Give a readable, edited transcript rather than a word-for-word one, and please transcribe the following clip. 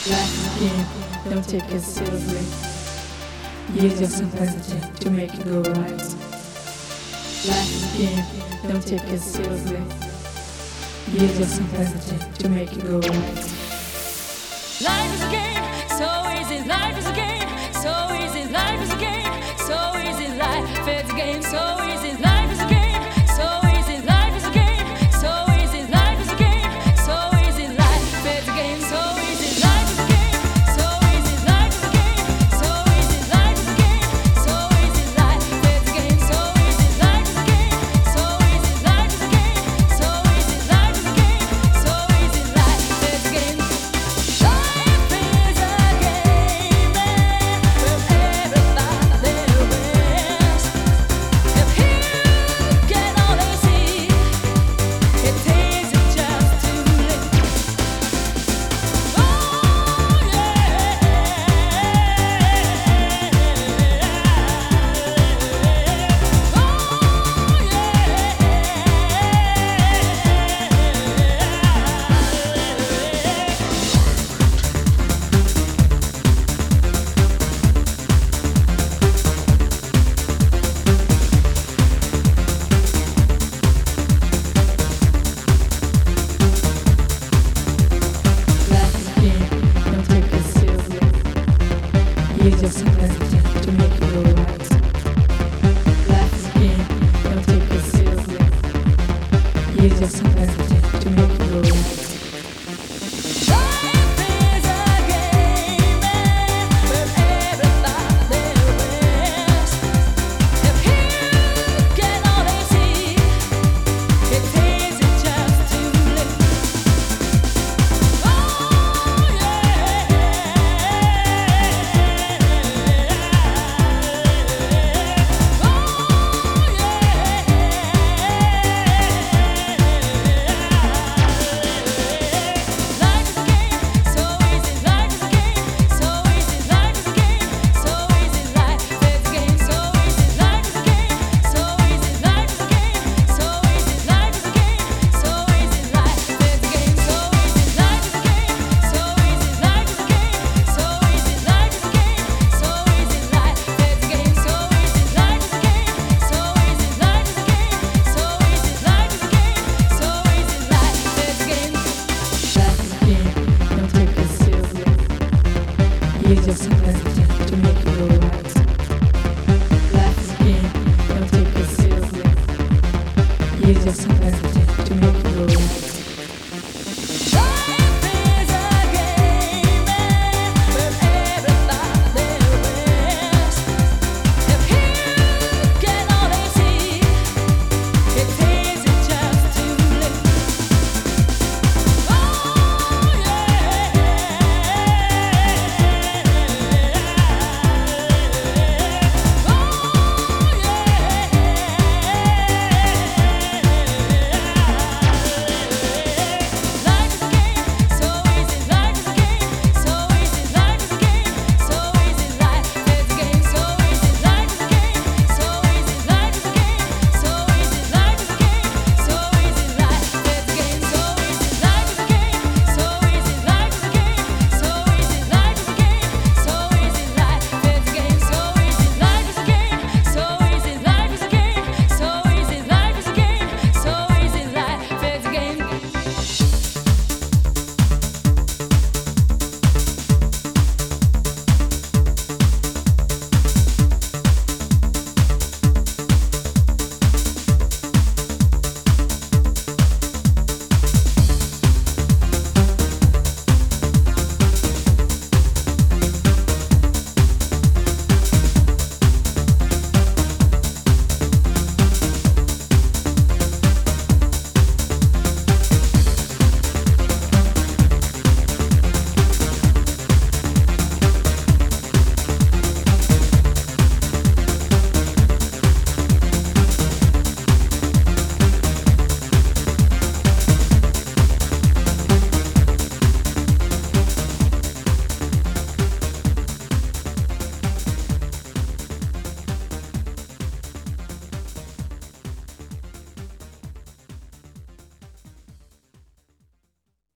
Life is a game, don't take it seriously. Use your simplicity to make it go right. Life is a game, don't take it seriously. Use your simplicity to make it go right. Life is a game, so easy. Life is a game, so easy. Life is a game, so easy. Life is a game, so easy. Life is a game, so easy. Life is a game, so easy. Life is a game, so easy. Life is a game, so easy. Life is a game, so easy. Life is a game, so easy. Life is a game, so easy. Life is a game, so easy. Life is a game, so easy. Life is a game, so easy. Life is a game, so easy. Life is a game. Use your simplicity to make it go right. Life is a game, don't take it seriously. Use your simplicity to make it go right. Use your simplicity.